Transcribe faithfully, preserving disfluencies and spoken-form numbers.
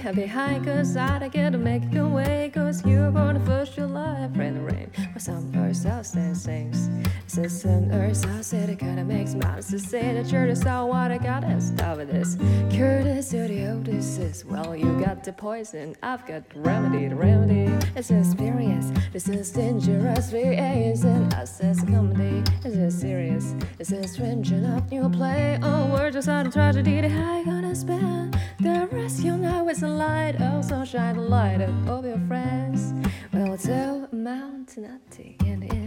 behind, cause I get to make you away, cause you're born the first July, rain the rain. But some earth out and sings. It's some earth out, said it kinda makes mouths to say that you're just all what I gotta stop with this. Cure the studio, this is, well, you got the poison, I've got the remedy, the remedy. It's experience, this is dangerous, reason. Us as a comedy, this is serious. This is strange enough, you play. Oh, we're just on a tragedy, the high gonna spend. The rest you know is a light, oh, so shine the light up of your friends. Well, it's all amount to nothing in the end.